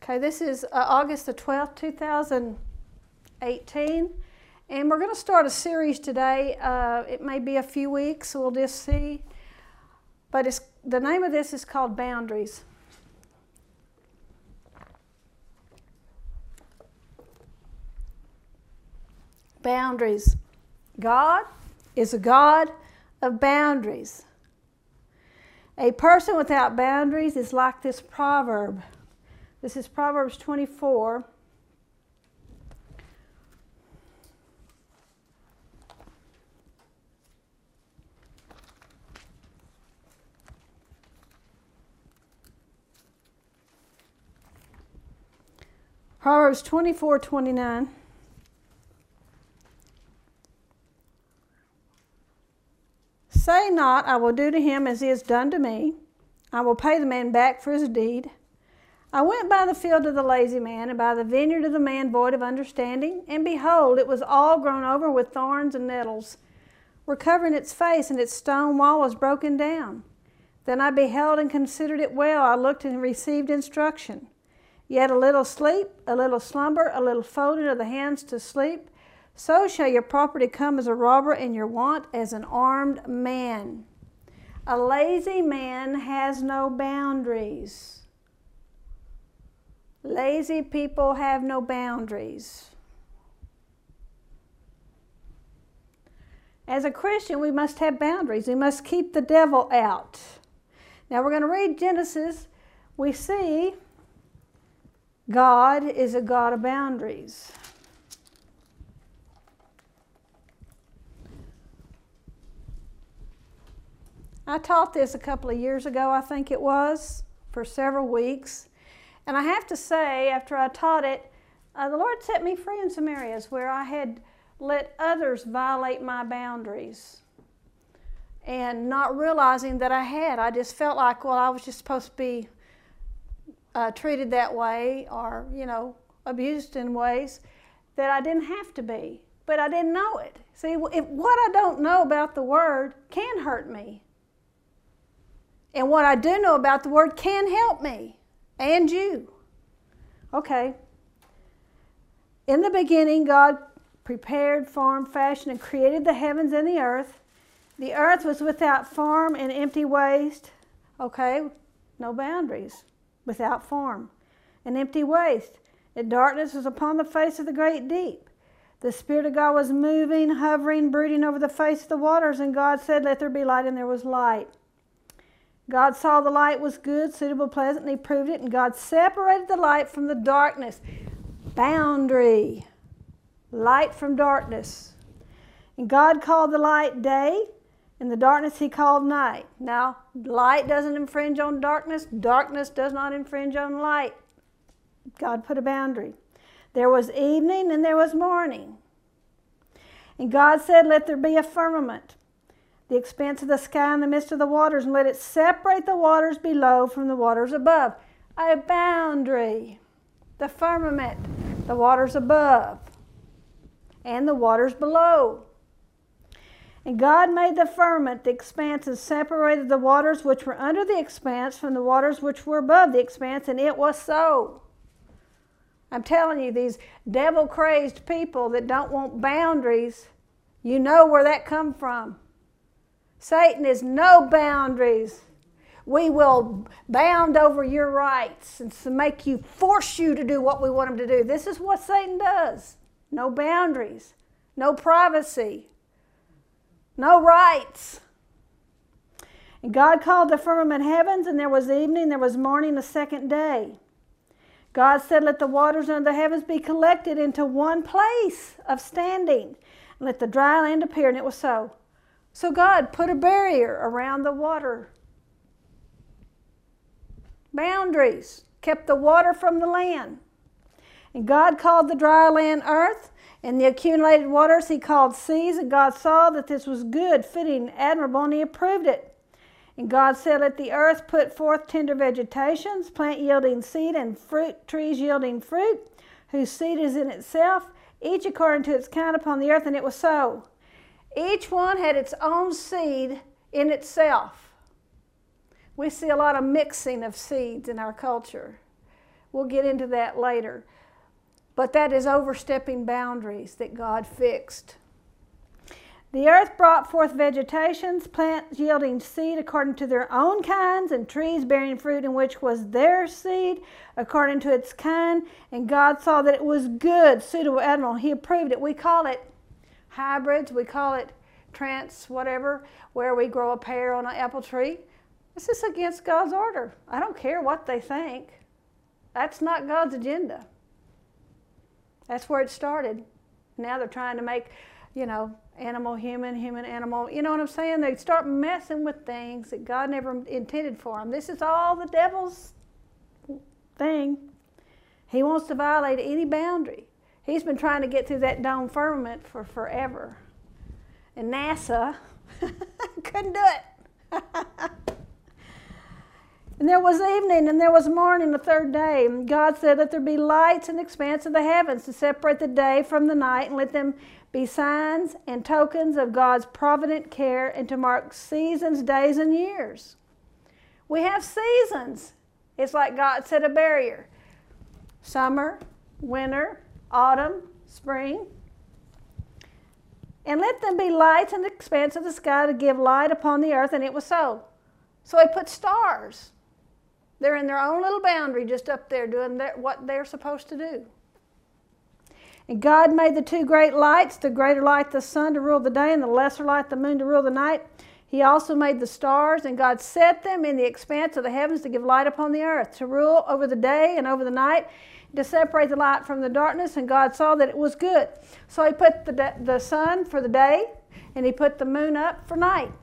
Okay, this is August the 12th, 2018, and we're going to start a series today. It may be a few weeks, so we'll just see. But the name of this is called Boundaries. Boundaries. God is a God of boundaries. A person without boundaries is like this proverb. This is Proverbs 24. Proverbs 24:29. Say not, I will do to him as he has done to me. I will pay the man back for his deed. I went by the field of the lazy man, and by the vineyard of the man void of understanding, and behold, it was all grown over with thorns and nettles, were covering its face, and its stone wall was broken down. Then I beheld and considered it well. I looked and received instruction. Yet a little sleep, a little slumber, a little folding of the hands to sleep, so shall your property come as a robber, and your want as an armed man. A lazy man has no boundaries. Lazy people have no boundaries. As a Christian, we must have boundaries. We must keep the devil out. Now we're going to read Genesis. We see God is a God of boundaries. I taught this a couple of years ago, I think it was, for several weeks. And I have to say, after I taught it, the Lord set me free in some areas where I had let others violate my boundaries. And not realizing that I had. I just felt like, well, I was just supposed to be treated that way or, abused in ways that I didn't have to be. But I didn't know it. See, what I don't know about the Word can hurt me. And what I do know about the Word can help me. And you. Okay. In the beginning, God prepared, formed, fashioned, and created the heavens and the earth. The earth was without form and empty waste. Okay. No boundaries. Without form and empty waste. And darkness was upon the face of the great deep. The Spirit of God was moving, hovering, brooding over the face of the waters. And God said, let there be light, and there was light. God saw the light was good, suitable, pleasant, and He proved it. And God separated the light from the darkness. Boundary. Light from darkness. And God called the light day, and the darkness He called night. Now, light doesn't infringe on darkness. Darkness does not infringe on light. God put a boundary. There was evening and there was morning. And God said, let there be a firmament, the expanse of the sky in the midst of the waters, and let it separate the waters below from the waters above. A boundary. The firmament, the waters above, and the waters below. And God made the firmament, the expanse, and separated the waters which were under the expanse from the waters which were above the expanse, and it was so. I'm telling you, these devil-crazed people that don't want boundaries, you know where that comes from. Satan is no boundaries. We will bound over your rights and to make you, force you to do what we want him to do. This is what Satan does. No boundaries, no privacy, no rights. And God called the firmament heavens, and there was evening, there was morning, the second day. God said, let the waters under the heavens be collected into one place of standing, and let the dry land appear, and it was so. So God put a barrier around the water. Boundaries. Kept the water from the land. And God called the dry land earth, and the accumulated waters He called seas. And God saw that this was good, fitting, admirable, and He approved it. And God said, let the earth put forth tender vegetations, plant yielding seed, and fruit trees yielding fruit, whose seed is in itself, each according to its kind upon the earth. And it was so. Each one had its own seed in itself. We see a lot of mixing of seeds in our culture. We'll get into that later. But that is overstepping boundaries that God fixed. The earth brought forth vegetations, plants yielding seed according to their own kinds, and trees bearing fruit in which was their seed according to its kind. And God saw that it was good, suitable, admirable. He approved it. We call it hybrids. We call it whatever, where we grow a pear on an apple tree. This is against God's order. I don't care what they think. That's not God's agenda. That's where it started. Now they're trying to make, animal, human, human, animal. You know what I'm saying? They start messing with things that God never intended for them. This is all the devil's thing. He wants to violate any boundary. He's been trying to get through that dome firmament for forever. And NASA couldn't do it. And there was evening, and there was morning the third day. And God said, let there be lights in the expanse of the heavens to separate the day from the night, and let them be signs and tokens of God's provident care, and to mark seasons, days, and years. We have seasons. It's like God set a barrier. Summer, winter, autumn, spring. And let them be lights in the expanse of the sky to give light upon the earth, and it was so. So he put stars. They're in their own little boundary just up there doing what they're supposed to do. And God made the two great lights, the greater light the sun to rule the day, and the lesser light the moon to rule the night. He also made the stars, and God set them in the expanse of the heavens to give light upon the earth, to rule over the day and over the night, to separate the light from the darkness. And God saw that it was good. So he put the sun for the day, and he put the moon up for night.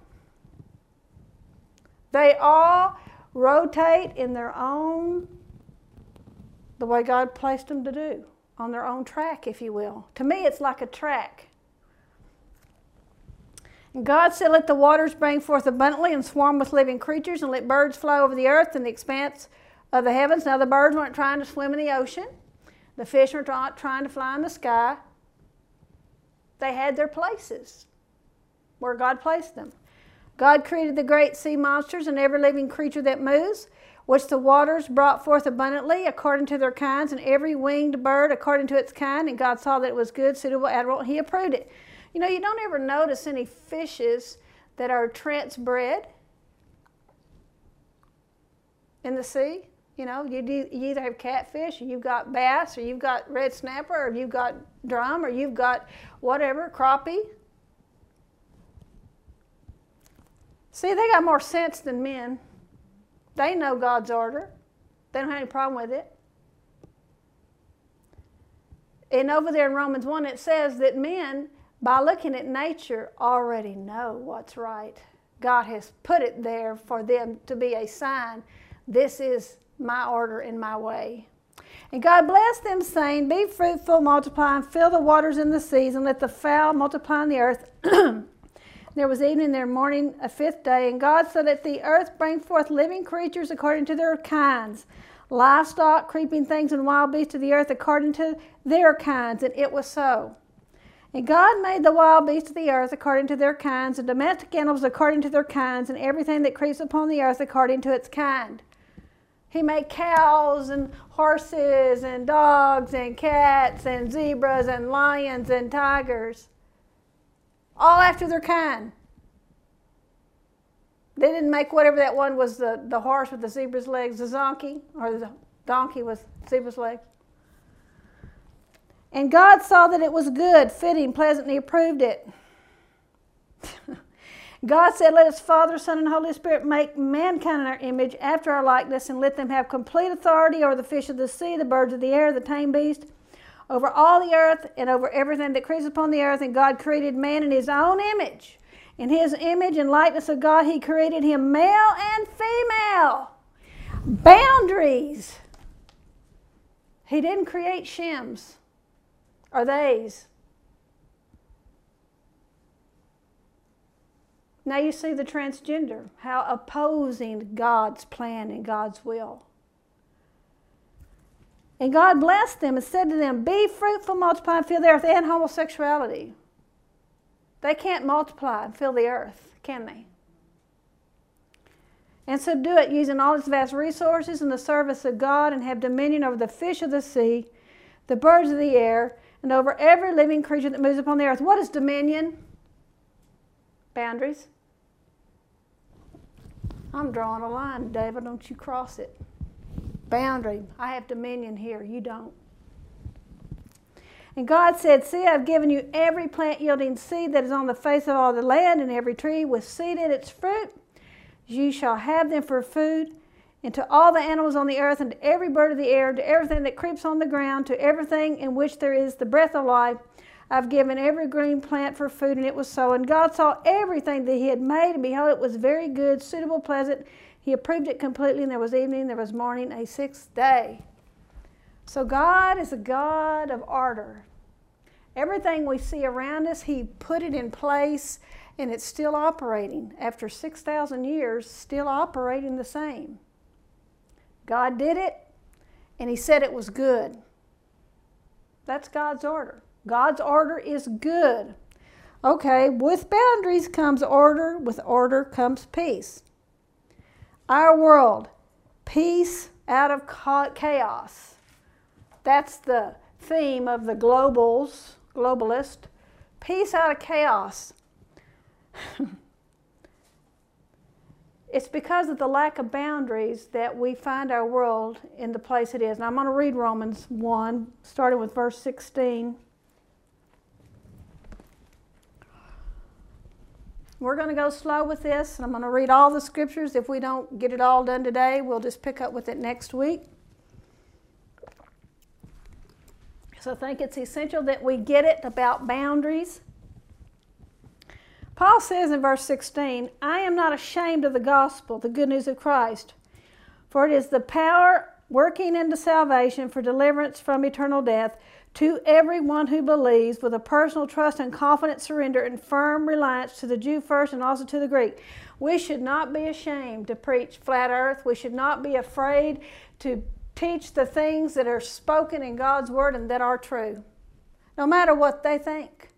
They all rotate in their own, the way God placed them to do, on their own track, if you will. To me, it's like a track. And God said, let the waters bring forth abundantly and swarm with living creatures, and let birds fly over the earth in the expanse of the heavens. Now, the birds weren't trying to swim in the ocean. The fish weren't trying to fly in the sky. They had their places where God placed them. God created the great sea monsters and every living creature that moves, which the waters brought forth abundantly according to their kinds, and every winged bird according to its kind. And God saw that it was good, suitable, admirable, and he approved it. You don't ever notice any fishes that are transbred in the sea. You either have catfish, or you've got bass, or you've got red snapper, or you've got drum, or you've got whatever, crappie. See, they got more sense than men. They know God's order. They don't have any problem with it. And over there in Romans 1, it says that men, by looking at nature, already know what's right. God has put it there for them to be a sign. This is my order and my way. And God blessed them, saying, be fruitful, multiply, and fill the waters in the seas, and let the fowl multiply on the earth. There was evening, there morning, a fifth day. And God said, let the earth bring forth living creatures according to their kinds, livestock, creeping things, and wild beasts of the earth according to their kinds. And it was so. And God made the wild beasts of the earth according to their kinds, and domestic animals according to their kinds, and everything that creeps upon the earth according to its kind. He made cows and horses and dogs and cats and zebras and lions and tigers, all after their kind. They didn't make whatever that one was, the horse with the zebra's legs, the donkey, or the donkey with zebra's legs. And God saw that it was good, fitting, pleasant, and he approved it. God said, let us Father, Son, and Holy Spirit make mankind in our image, after our likeness, and let them have complete authority over the fish of the sea, the birds of the air, the tame beast, over all the earth, and over everything that creeps upon the earth. And God created man in his own image. In his image and likeness of God, he created him, male and female. Boundaries. He didn't create shims or theys. Now you see the transgender, how opposing God's plan and God's will. And God blessed them and said to them, be fruitful, multiply, and fill the earth. And homosexuality. They can't multiply and fill the earth, can they? and subdue it, using all its vast resources in the service of God, and have dominion over the fish of the sea, the birds of the air, and over every living creature that moves upon the earth. What is dominion? Boundaries. I'm drawing a line, David. Don't you cross it. Boundary. I have dominion here. You don't. And God said, see, I've given you every plant yielding seed that is on the face of all the land, and every tree with seed in its fruit. You shall have them for food. And to all the animals on the earth, and to every bird of the air, to everything that creeps on the ground, to everything in which there is the breath of life, I've given every green plant for food. And it was so. And God saw everything that he had made, and behold, it was very good, suitable, pleasant. He approved it completely, and there was evening, there was morning, a sixth day. So God is a God of order. Everything we see around us, he put it in place, and it's still operating. After 6,000 years, still operating the same. God did it, and he said it was good. That's God's order. God's order is good. Okay, with boundaries comes order. With order comes peace. Our world, peace out of chaos. That's the theme of the globalist. Peace out of chaos. It's because of the lack of boundaries that we find our world in the place it is. And I'm going to read Romans 1, starting with verse 16. We're going to go slow with this, and I'm going to read all the scriptures. If we don't get it all done today, we'll just pick up with it next week. So I think it's essential that we get it about boundaries. Paul says in verse 16, I am not ashamed of the gospel, the good news of Christ, for it is the power working into salvation for deliverance from eternal death to everyone who believes, with a personal trust and confident surrender and firm reliance to the Jew first and also to the Greek. We should not be ashamed to preach flat earth. We should not be afraid to teach the things that are spoken in God's word and that are true, no matter what they think.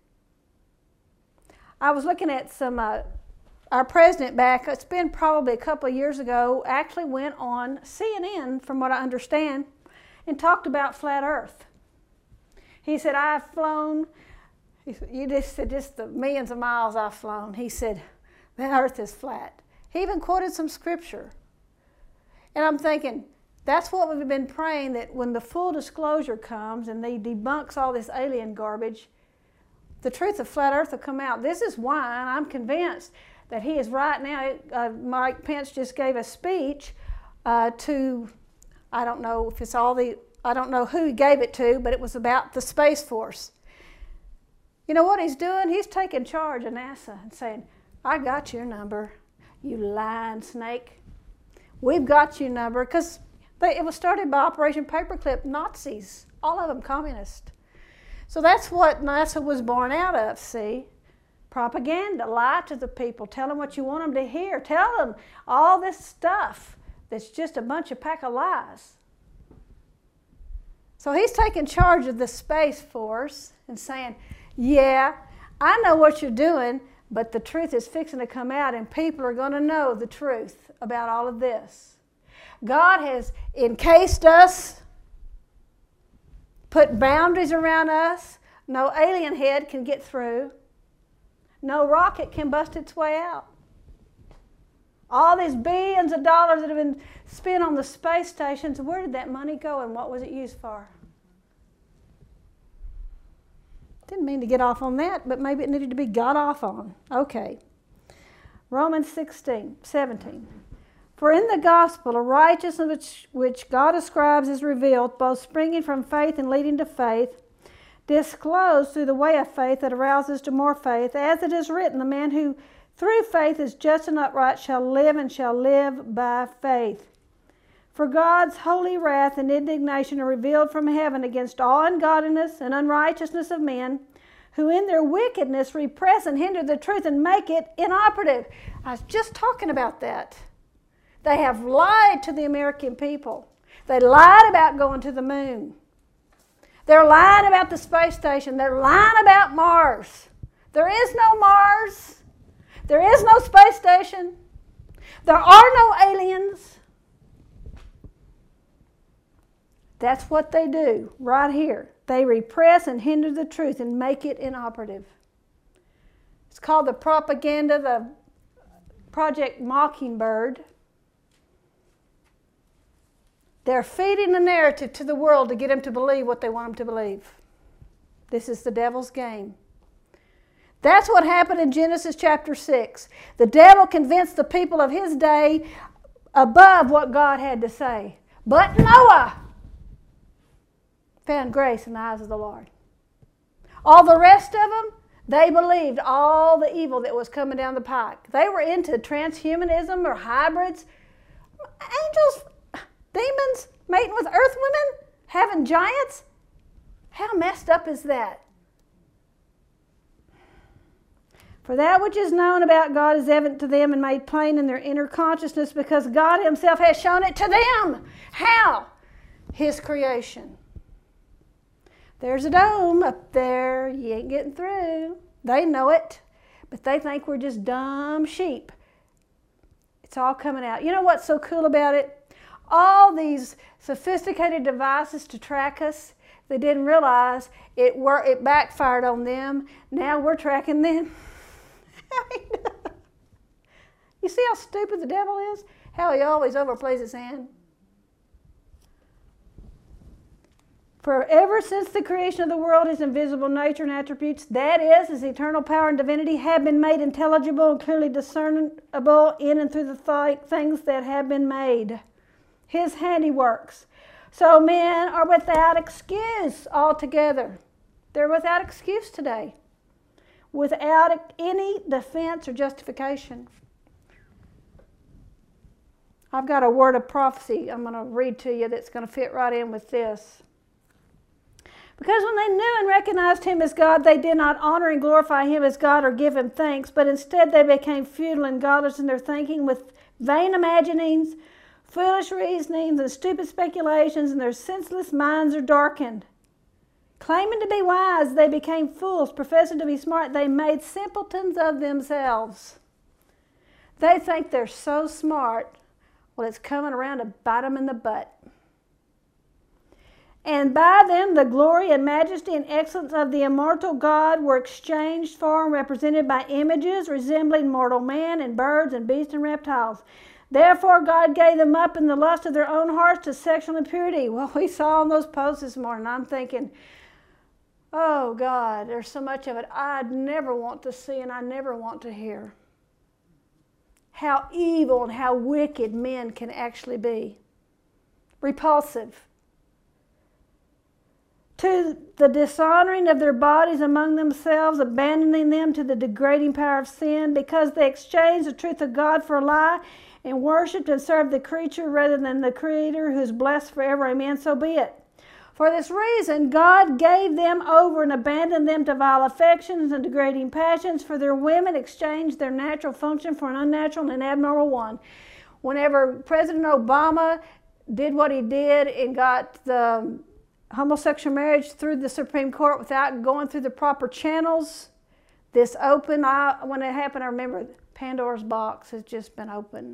I was looking at some, our president back, it's been probably a couple of years ago, actually went on CNN, from what I understand, and talked about flat earth. He said, I've flown, you just said just the millions of miles I've flown. He said, the earth is flat. He even quoted some scripture. And I'm thinking, that's what we've been praying, that when the full disclosure comes and they debunks all this alien garbage, the truth of flat earth will come out. This is why I'm convinced that he is right now. Mike Pence just gave a speech to, I don't know if it's I don't know who he gave it to, but it was about the Space Force. You know what he's doing? He's taking charge of NASA and saying, I got your number, you lying snake. We've got your number. Because it was started by Operation Paperclip, Nazis, all of them communists. So that's what NASA was born out of, see? Propaganda, lie to the people, tell them what you want them to hear, tell them all this stuff that's just a bunch of pack of lies. So he's taking charge of the Space Force and saying, yeah, I know what you're doing, but the truth is fixing to come out and people are going to know the truth about all of this. God has encased us, put boundaries around us. No alien head can get through. No rocket can bust its way out. All these billions of dollars that have been spent on the space stations, where did that money go and what was it used for? Didn't mean to get off on that, but maybe it needed to be got off on. Okay. Romans 17. For in the gospel, a righteousness which God ascribes is revealed, both springing from faith and leading to faith, disclosed through the way of faith that arouses to more faith, as it is written, the man who through faith is just and upright shall live by faith. For God's holy wrath and indignation are revealed from heaven against all ungodliness and unrighteousness of men, who in their wickedness repress and hinder the truth and make it inoperative. I was just talking about that. They have lied to the American people. They lied about going to the moon. They're lying about the space station. They're lying about Mars. There is no Mars. There is no space station. There are no aliens. That's what they do right here. They repress and hinder the truth and make it inoperative. It's called the propaganda, the Project Mockingbird. They're feeding the narrative to the world to get them to believe what they want them to believe. This is the devil's game. That's what happened in Genesis chapter 6. The devil convinced the people of his day above what God had to say. But Noah found grace in the eyes of the Lord. All the rest of them, they believed all the evil that was coming down the pike. They were into transhumanism or hybrids. Angels, demons mating with earth women, having giants. How messed up is that? For that which is known about God is evident to them and made plain in their inner consciousness, because God himself has shown it to them. How? His creation. There's a dome up there. You ain't getting through. They know it, but they think we're just dumb sheep. It's all coming out. You know what's so cool about it? All these sophisticated devices to track us, they didn't realize it backfired on them. Now we're tracking them. You see how stupid the devil is? How he always overplays his hand? For ever since the creation of the world, his invisible nature and attributes, that is, his eternal power and divinity, have been made intelligible and clearly discernible in and through the things that have been made. His handiworks. So men are without excuse altogether. They're without excuse today. Without any defense or justification. I've got a word of prophecy I'm going to read to you that's going to fit right in with this. Because when they knew and recognized him as God, they did not honor and glorify him as God or give him thanks, but instead they became futile and godless in their thinking, with vain imaginings, foolish reasonings, and stupid speculations, and their senseless minds are darkened. Claiming to be wise, they became fools. Professing to be smart, they made simpletons of themselves. They think they're so smart, well, it's coming around to bite them in the butt. And by them the glory and majesty and excellence of the immortal God were exchanged for and represented by images resembling mortal man and birds and beasts and reptiles. Therefore God gave them up in the lust of their own hearts to sexual impurity. Well, we saw on those posts this morning, I'm thinking, oh God, there's so much of it I'd never want to see and I never want to hear. How evil and how wicked men can actually be. Repulsive. To the dishonoring of their bodies among themselves, abandoning them to the degrading power of sin, because they exchanged the truth of God for a lie and worshipped and served the creature rather than the Creator, who is blessed forever. Amen. So be it. For this reason, God gave them over and abandoned them to vile affections and degrading passions, for their women exchanged their natural function for an unnatural and abnormal one. Whenever President Obama did what he did and got the homosexual marriage through the Supreme Court without going through the proper channels, this open, when it happened, I remember Pandora's box has just been opened.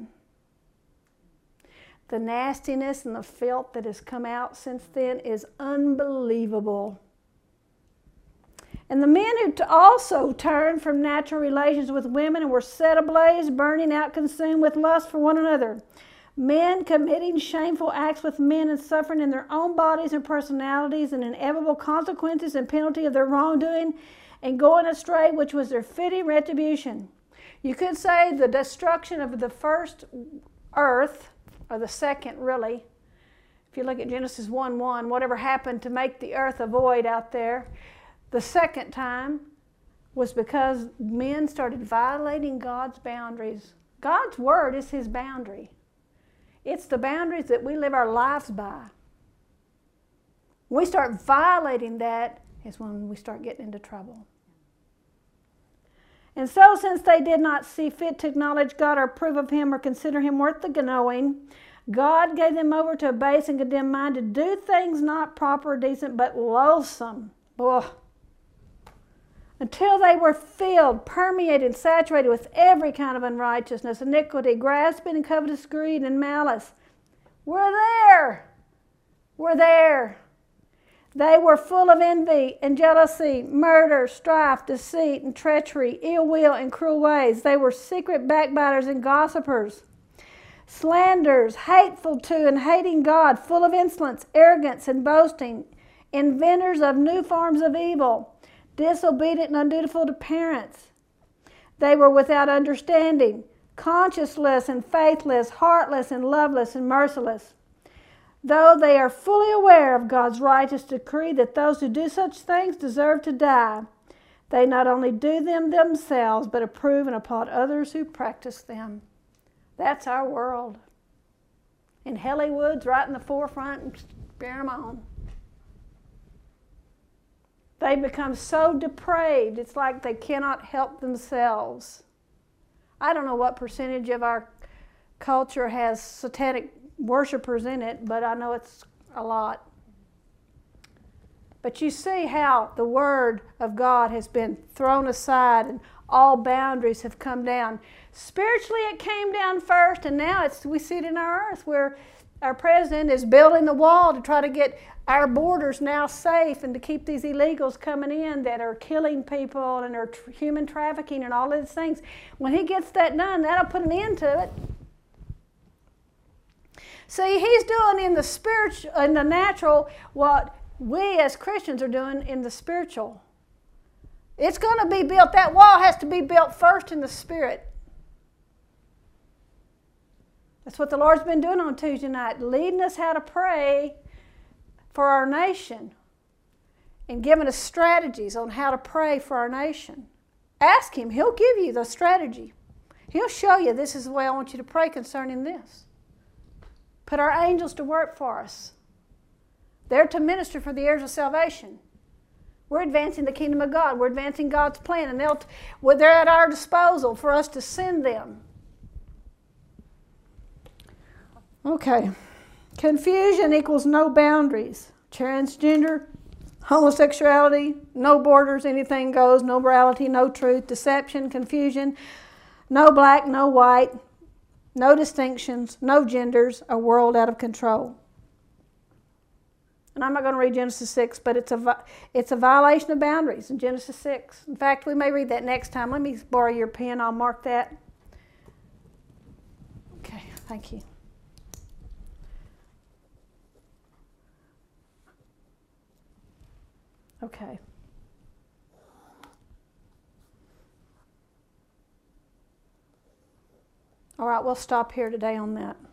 The nastiness and the filth that has come out since then is unbelievable. And the men who also turned from natural relations with women and were set ablaze, burning out, consumed with lust for one another. Men committing shameful acts with men and suffering in their own bodies and personalities and inevitable consequences and penalty of their wrongdoing and going astray, which was their fitting retribution. You could say the destruction of the first earth, or the second really. If you look at Genesis 1:1, whatever happened to make the earth a void out there, the second time was because men started violating God's boundaries. God's word is his boundary. It's the boundaries that we live our lives by. When we start violating that is when we start getting into trouble. And so, since they did not see fit to acknowledge God or approve of him or consider him worth the knowing, God gave them over to a base and condemned mind to do things not proper or decent, but loathsome. Ugh. until they were filled, permeated, and saturated with every kind of unrighteousness, iniquity, grasping, and covetous greed, and malice. We're there. We're there. They were full of envy and jealousy, murder, strife, deceit, and treachery, ill will, and cruel ways. They were secret backbiters and gossipers, slanderers, hateful to and hating God, full of insolence, arrogance, and boasting, inventors of new forms of evil, disobedient and undutiful to parents. They were without understanding, conscienceless and faithless, heartless and loveless and merciless. Though they are fully aware of God's righteous decree that those who do such things deserve to die, they not only do them themselves, but approve and applaud others who practice them. That's our world. And Hollywood's right in the forefront and cheering them on. They become so depraved, it's like they cannot help themselves. I don't know what percentage of our culture has satanic worshipers in it, but I know it's a lot. But you see how the Word of God has been thrown aside and all boundaries have come down. Spiritually it came down first, and now we see it in our earth where our president is building the wall to try to get our borders now safe and to keep these illegals coming in that are killing people and are human trafficking and all these things. When he gets that done, that'll put an end to it. See, he's doing in the spiritual, in the natural, what we as Christians are doing in the spiritual. It's going to be built. That wall has to be built first in the spirit. That's what the Lord's been doing on Tuesday night, leading us how to pray for our nation and giving us strategies on how to pray for our nation. Ask Him. He'll give you the strategy. He'll show you, this is the way I want you to pray concerning this. Put our angels to work for us. They're to minister for the heirs of salvation. We're advancing the kingdom of God. We're advancing God's plan, and they're at our disposal for us to send them. Okay. Confusion equals no boundaries. Transgender, homosexuality, no borders, anything goes, no morality, no truth, deception, confusion, no black, no white, no distinctions, no genders, a world out of control. And I'm not going to read Genesis 6, but it's a violation of boundaries in Genesis 6. In fact, we may read that next time. Let me borrow your pen. I'll mark that. Okay, thank you. Okay. All right, we'll stop here today on that.